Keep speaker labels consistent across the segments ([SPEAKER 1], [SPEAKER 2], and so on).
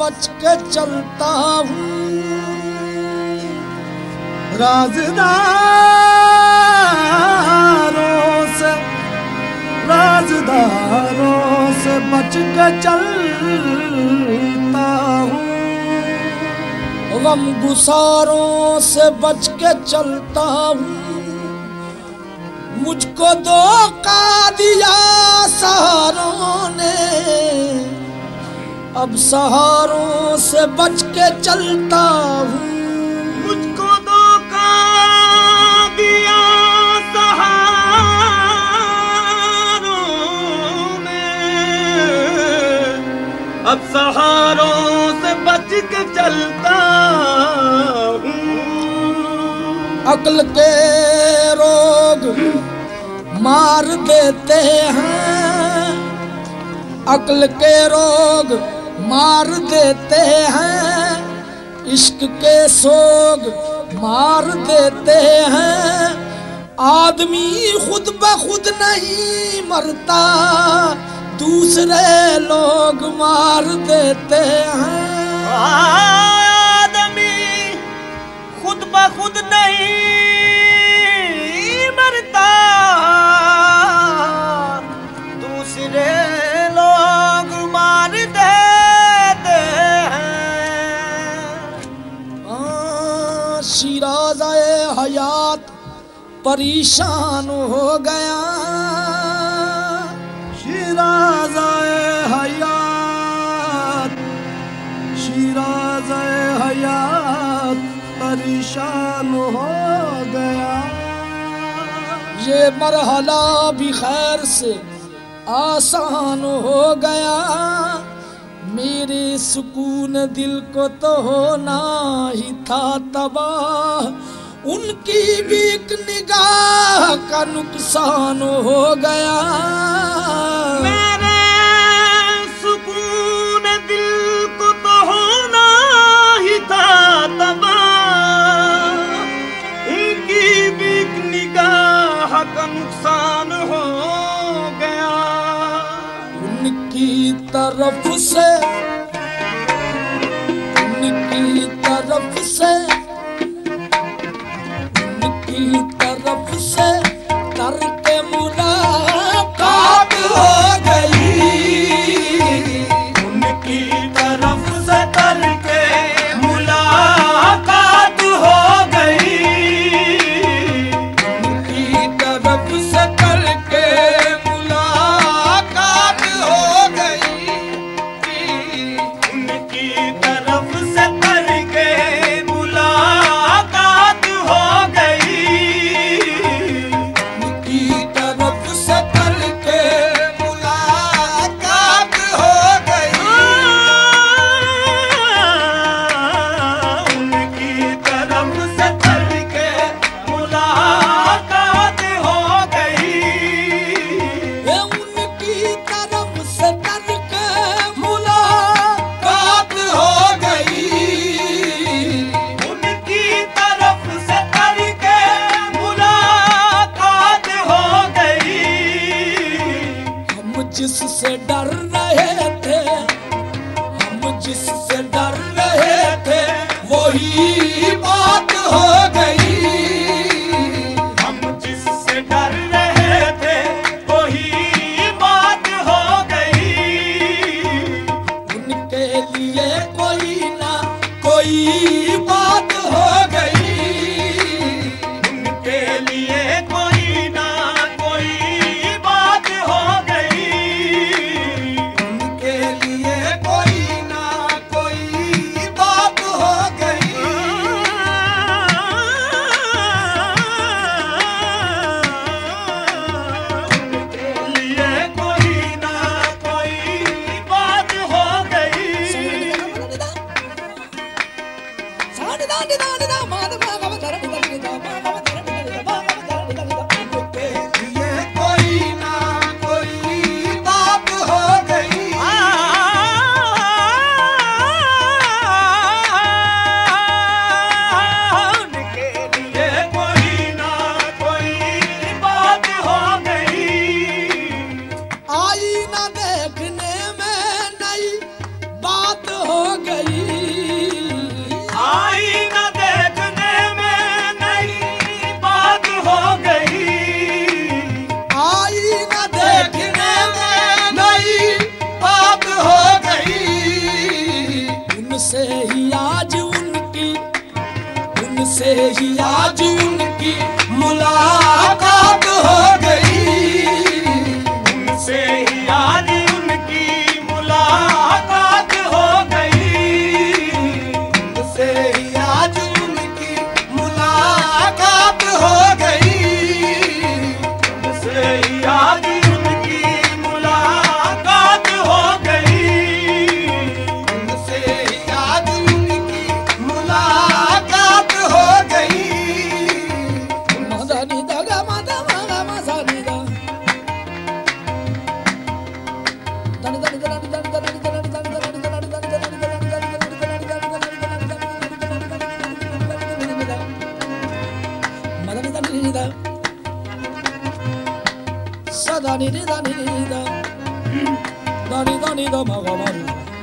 [SPEAKER 1] बच के चलता हूँ। राज़दारों से बच के चलता हूँ। गम गुसारों से बच के चलता हूँ। मुझको धोखा दिया सहारों ने, अब सहारों से बच के चलता हूँ।
[SPEAKER 2] मुझको धोखा दिया सहारों ने, अब सहारों से बच के चलता हूँ।
[SPEAKER 1] अक्ल के रोग मार देते हैं, अक्ल के रोग मार देते हैं, इश्क के सोग मार देते हैं। आदमी खुद ब खुद नहीं मरता, दूसरे लोग मार देते हैं।
[SPEAKER 2] आदमी खुद ब खुद नहीं मरता, दूसरे लोग मार देते हैं।
[SPEAKER 1] शिराज़े हयात परेशान हो गया, शिराज़े हयात, शिराज़े हयात परेशान हो गया। ये मरहला भी खैर से आसान हो गया, मेरे सुकून दिल को तो होना ही था तबाह। उनकी भी एक निगाह का नुकसान हो गया।
[SPEAKER 2] मेरे सुकून दिल को तो होना ही था तबाह, उनकी भी एक निगाह का नुकसान हो गया।
[SPEAKER 1] उनकी तरफ से, उनकी तरफ से, उनकी तरफ से तरक मुलाकात हो गई,
[SPEAKER 2] उनकी तरफ से तरक मुलाकात हो गई,
[SPEAKER 1] उनकी तरफ से तरक मुलाकात हो गई,
[SPEAKER 2] उनकी तरफ से तरक मुलाकात
[SPEAKER 1] उनसे ही आज उनकी मुलाकात हो गई,
[SPEAKER 2] उनसे ही आज उनकी मुलाकात हो गई,
[SPEAKER 1] उनसे ही आज उनकी मुलाकात हो गई,
[SPEAKER 2] उनसे ही आज उनकी मुलाकात हो गई,
[SPEAKER 1] उनसे ही आज उनकी मुलाकात हो गई। मदनी दगा मदा मगा मसानी दा दन दन दन दन दन दन सदा नि दा नि दा दानी दानी दा मगा मगा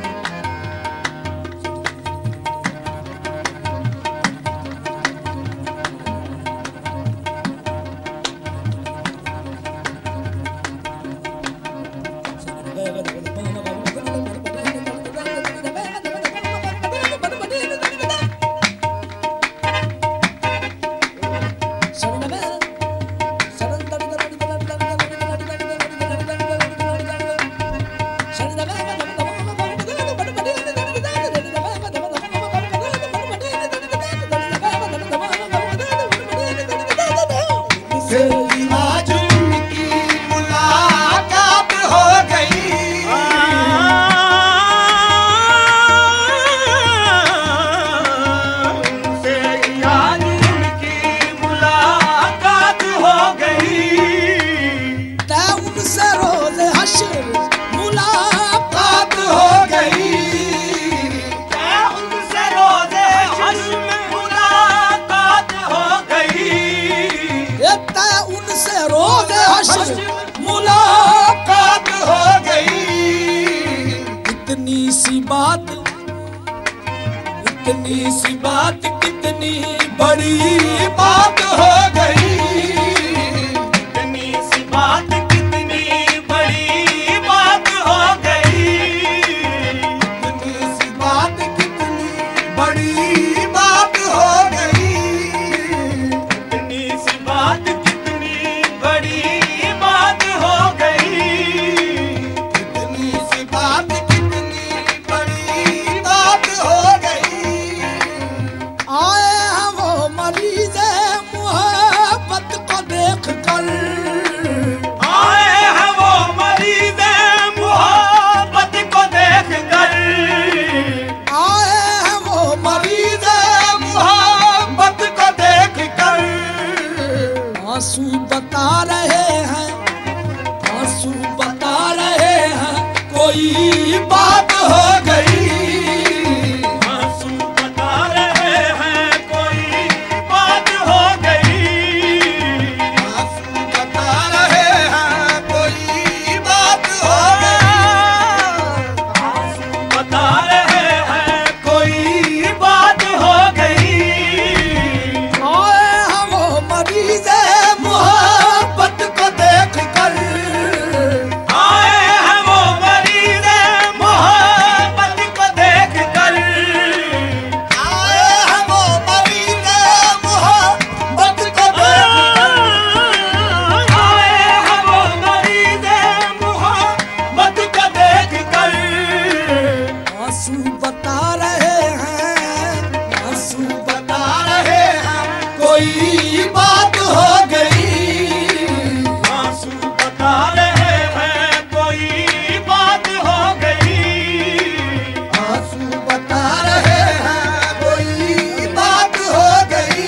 [SPEAKER 1] आज उनकी मुलाकात हो गई,
[SPEAKER 2] उनसे ही आज उनकी मुलाकात हो गई,
[SPEAKER 1] तै उनसे रोज हश्र मुलाकात हो गई,
[SPEAKER 2] उनसे रोज़े हश्र में मुलाकात हो गई,
[SPEAKER 1] तै उनसे रोज हश्र मुलाकात हो गई। इतनी सी बात कितनी बड़ी बात हो गई,
[SPEAKER 2] इतनी सी बात कितनी बड़ी बात हो गई,
[SPEAKER 1] इतनी सी बात कितनी बड़ी बात हो गई,
[SPEAKER 2] इतनी सी बात कितनी बड़ी बात हो गई,
[SPEAKER 1] इतनी सी बात कितनी बड़ी बात हो गई। आए हैं वो मरीज मोहब्बत को देख कर,
[SPEAKER 2] आए हैं वो मरीज़ मोहब्बत को देख कर,
[SPEAKER 1] आए हैं वो मरीज मोहब्बत को देख कर। आंसू बता रहे हैं, आंसू बता रहे हैं कोई बात हो गई,
[SPEAKER 2] आंसू बता रहे हैं कोई बात हो गई,
[SPEAKER 1] आंसू बता रहे हैं कोई बात हो गई,
[SPEAKER 2] आंसू बता रहे हैं कोई बात हो गई,
[SPEAKER 1] आए हैं वो मरीज मोहब्बत को देख कर,
[SPEAKER 2] आए हैं वो मरीज़ मोहब्बत को देख कर,
[SPEAKER 1] आए हैं वो मरीज मोहब्बत को देख कर।
[SPEAKER 2] आए हैं वो मरीज़ मोहब्बत को देख कर,
[SPEAKER 1] आंसू बता रहे हैं, आंसू बता रहे हैं कोई बात हो गई,
[SPEAKER 2] आंसू बता रहे हैं कोई बात हो गई,
[SPEAKER 1] आंसू बता रहे हैं कोई बात हो गई।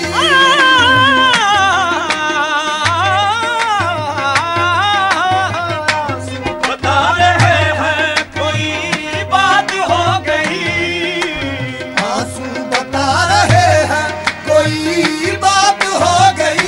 [SPEAKER 2] आंसू बता रहे हैं कोई बात हो गई,
[SPEAKER 1] आंसू बता रहे हैं कोई बात हो गई।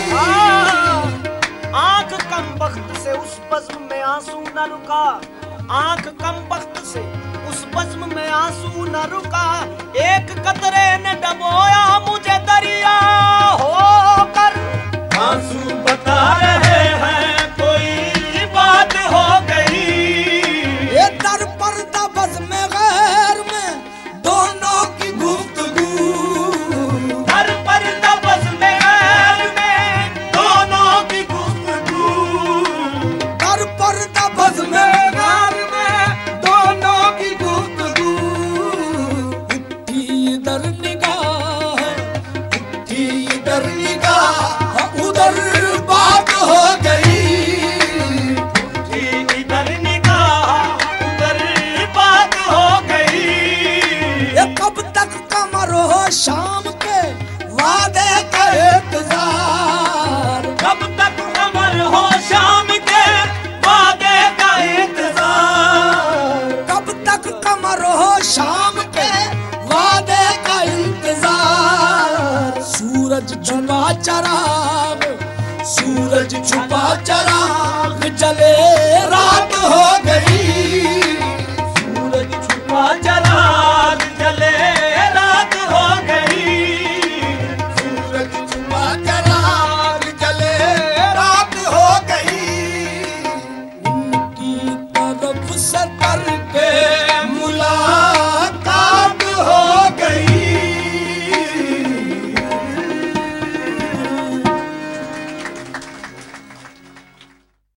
[SPEAKER 2] आंख कम वक्त से उस बज़्म में आंसू न रुका, आंख कम वक्त से उस बज़्म में आंसू न रुका, एक कतरे ने डबोया मुझे दरिया होकर, आंसू बता रहे हैं कोई बात हो गई,
[SPEAKER 1] ये दर पर्दा बज़्म गैर में दोनों की गुफ्तगू,
[SPEAKER 2] हर पर्दा बज़्म
[SPEAKER 1] शाम के वादे का इंतजार। सूरज छुपा चराग, सूरज छुपा चराग,